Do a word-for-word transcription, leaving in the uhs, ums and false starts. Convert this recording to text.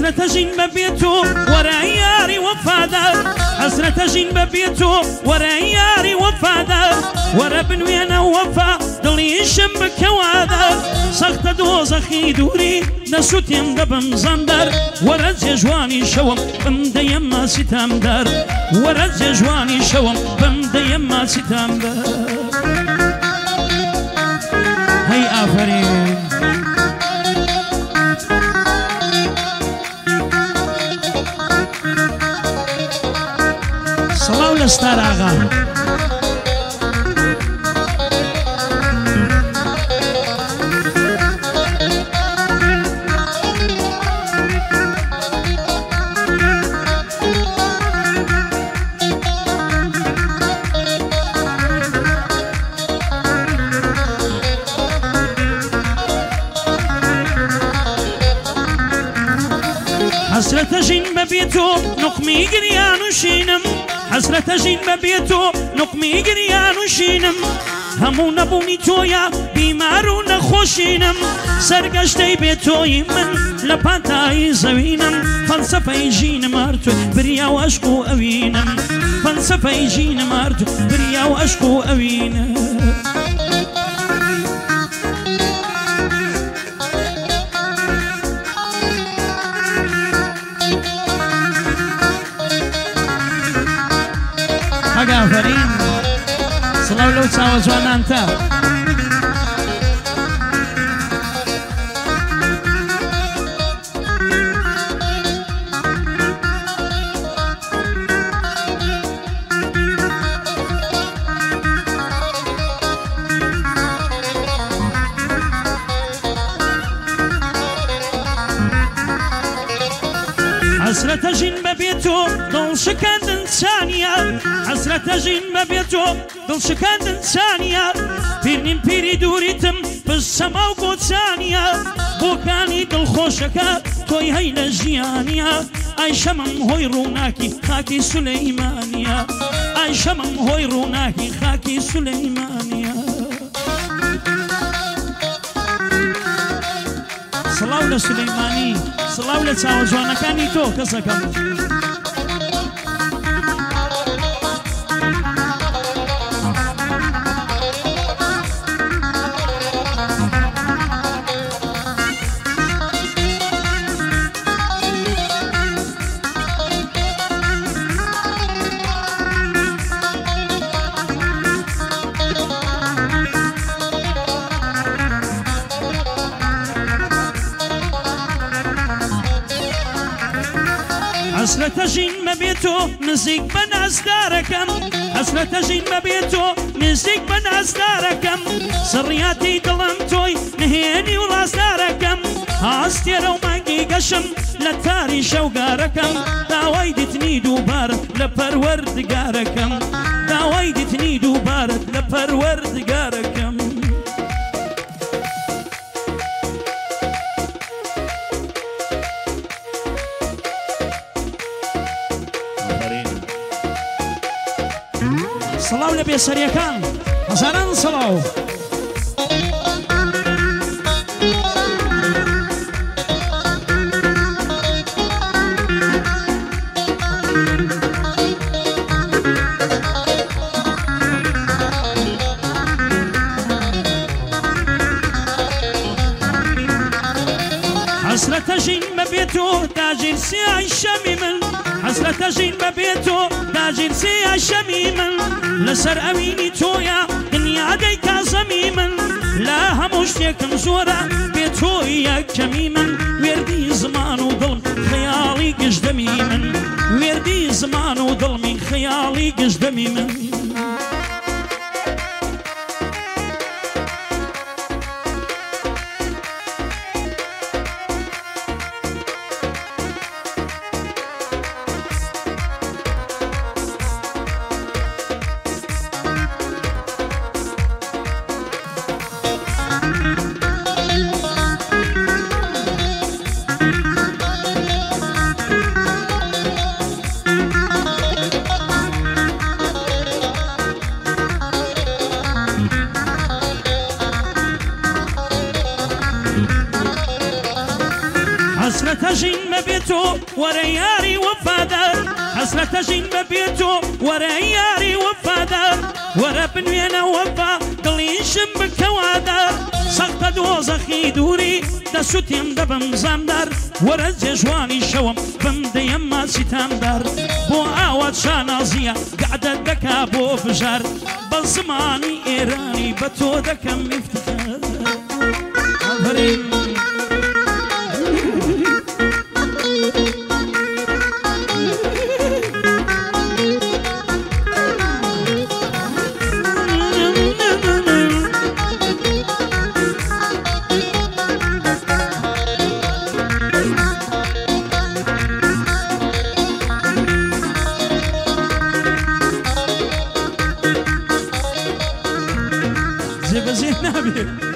حسرة جين ببيتو ورا ياري وفادار حسرة جين ببيتو ورا ياري وفادار ورا بنوينا وفا دلي شمك وادار سخت دوزخي دوري نسوتيم دبم زندر ورا جواني شوم بمد يما ستام دار ورا جواني شوم بمد يما ستام دار هي آفرين صلاة لستار آغا حسرة جين ببيتو نقمي قريان وشينم حسرة جين ببيتو نقمي قريان وشينم همو نبوني تويا بيمارو نخوشينم سرقشتي بيتوي من لباتاي زوينم فلسفة جين مارتو بريا واشكو اوينم فلسفة جين مارتو بريا واشكو اوينم آفرین صلاة لو تساوى جوانان تا حسرة جين ببيتو دل شكاند انسانيا حسرة جين ببيتو دل شكاند انسانيا بيرنين بيري دوريتم بالسما وقوتسانيا بوكاني دل خوشكا توي هينا جيانيا اي شمم هوي روناكي خاكي سليمانيا اي شمم هوي روناكي خاكي سليمانيا صلاة لسليماني صلاة لتساوى جوانا كاني تو كسكم حسرة جين ببيتو نزيك بناس داركم حسرة جين ببيتو نزيك بناس داركم سرياتي دلمتوي نهيني ولاس داركم هاستيرو مانجي قشم لتاري شوقاركم داويد تنيدو بارد لبرورد قاركم داويد تنيدو بارد لبرورد قاركم صلاة لبي سريكان هزاران صلاة حسرة جين ببيتو تاجر سياي شميمن حسرة جين ببيتو تاجر سياي شميمن لسر أويني تويا دنيا ديكا زميمن لا هموشتيكم زورا بيتويا كميمن ويردي زمان وظلم خيالي قجدمي من ويردي زمان وظلمي خيالي قجدمي من وەرە یاری وەفادار حەسرەتەژین بە بێتۆ وەرە یاری وەفادار وەرە بنوێنە وەفا دڵیشم بکەوادار سەختە دۆزەخی دووری دەسووتێم دەبم زامدار وەرە جێژوانی شەوم بم دەیەم ماچیتاندار بۆ ئاوات شانازیە گعدە دەکا بۆ بژار بە زمانی ئێرانی بە تۆ دەکەم میفتخار زێبەزێ نابێت